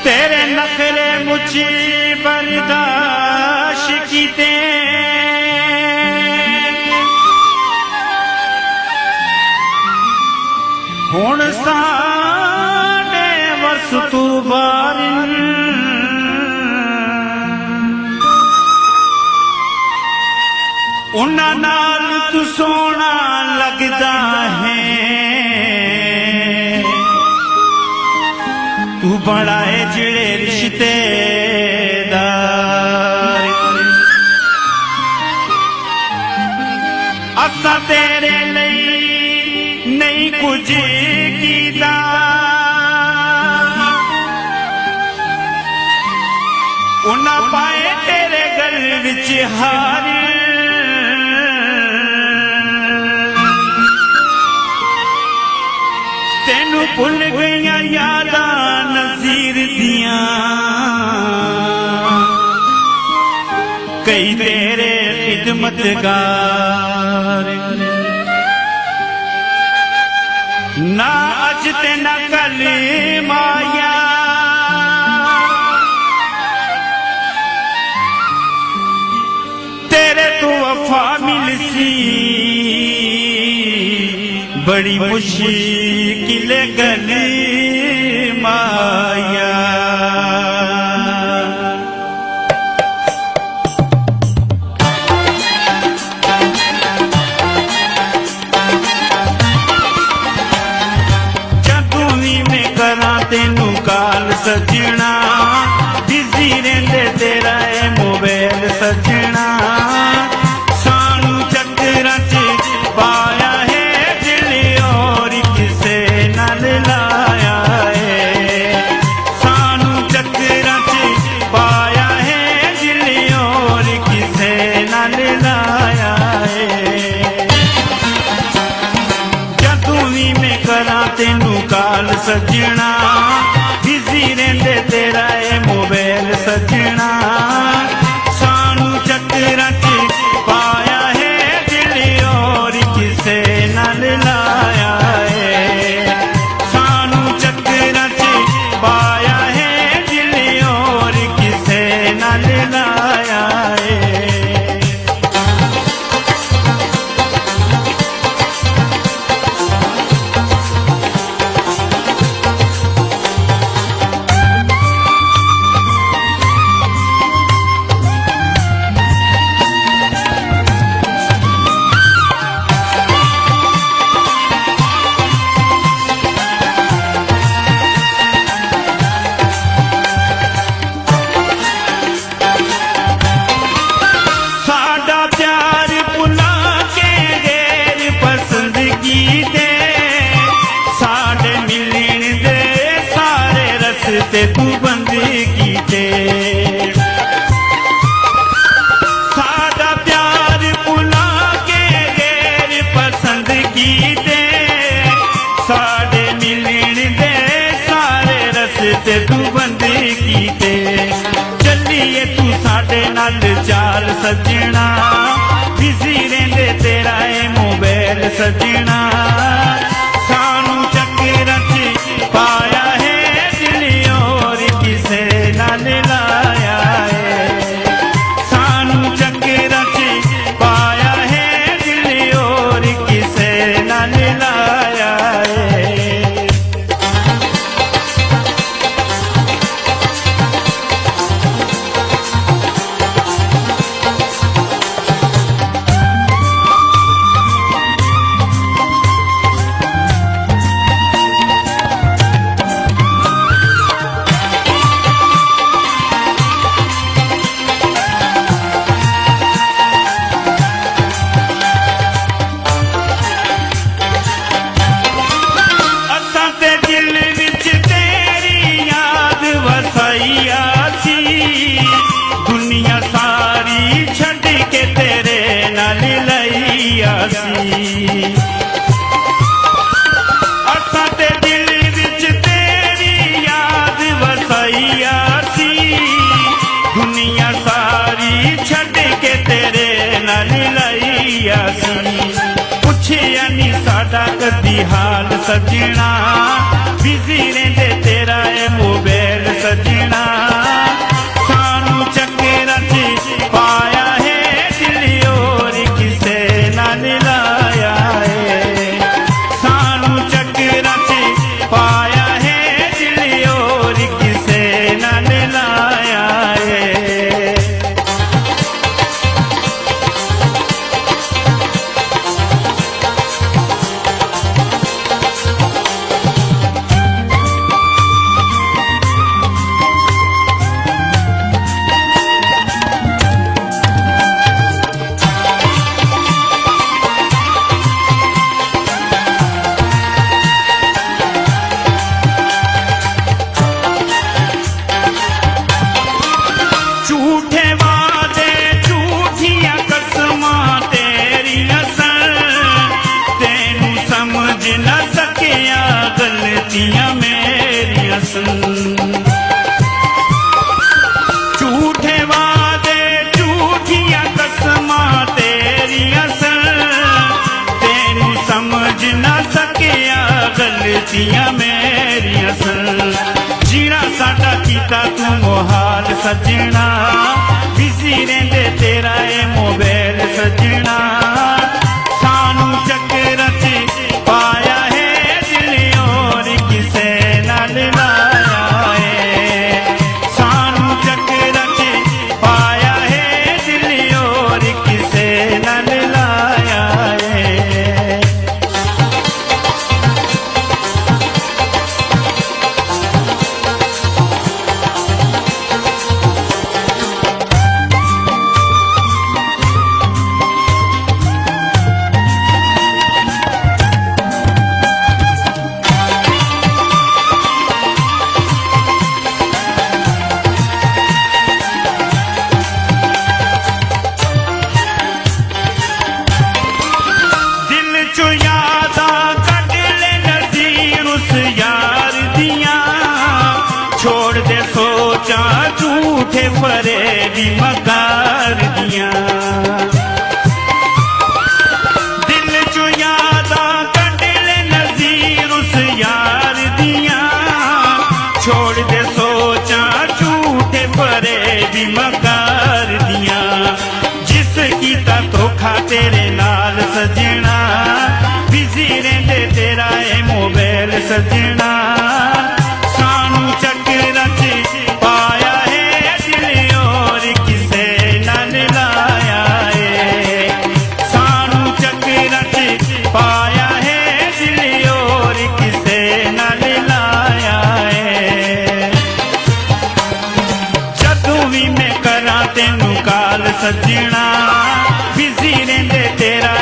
तेरे नखरे मुझे बर्दाश्त कीते हुण साडे वस तू बारिन उन्हां नाल तू सोना लगदा है तू बड़ा है जिड़े रिश्तेदार असा तेरे लिए नहीं कुछ कीता उन्हां पाए तेरे घर विच हार तेनू भुल गईयां यादां नज़ीर दियां कई तेरे खिदमतगार ना अज ते ना कल माया तेरे तो वफा मिलसी बड़ी मुश्किल गली माया जदूं में करा तेनू काल सजना बिजी रहंदे तेरा है मोबाइल सजना सानू चक्करां च पाया है दिल और किसे नाल लाया है सानू चक्करां च पाया है दिल और किसे नाल लाया है जदूं भी मैं करा तेनू काल सजना बिजी रहंदे तेरा है मोबाइल सजना सानू चक्करां च पाया है दिल और किसे नाल लाया है सानू चक्करां च पाया है दिल और किसे नाल लाया है तू बंदी कीते सादा प्यार भुला के गैर पसंद कीते साडे मिलण दे सारे रस्ते तू बंदी कीते चलिए तू साडे नाल चाल सजना बिजी रहंदे तेरा है मोबाइल सजना सानू चक्करां च पाया है किसे नाल लाया है सानू चक्करां च पाया है दिल और किसे नाल लाया है दुनिया सारी छड़ के तेरे नाल लईया असां ते दिल विच तेरी याद वसाईया सी दुनिया सारी छड़ के तेरे नाल लईया सी पुछिया नी साडा कदी हाल सजना बिजी रहंदे तेरा है मोबाइल सजना सानू चक्करां च पाया है दिल और किसे नाल लाया है सानू चक्करां च पाया है दिल और किसे नाल लाया है। झूठे वादे झूठियां कसमां तेरियां सन तेनू समझ ना सकिया गलतियां मेरियां सन जीना साडा कीता तू मुहाल सजना बिजी रहिंदे तेरा ए मोबाइल सजना सानू चक्करां च पाया है दिल और किसे नाल लाया है सानू चक्करां च पाया है दिल और किसे नाल लाया है। छोड़ दे सोचा झूठे परे भी मकार दिया दिल चो यादा कट ले नज़ीर उस यार दिया छोड़ दे सोचा झूठे परे भी मकार दिया जिस कीता धोखा तेरे नाल सजना बिजी रहिंदे तेरा ए मोबाइल सजना सानू चक्करां च पाया है दिल और किसे नाल लाया है सानू चक्करां च पाया है दिल और किसे नाल लाया है। जदों भी मैं करां तेनू काल सजना बिजी रहिंदे तेरा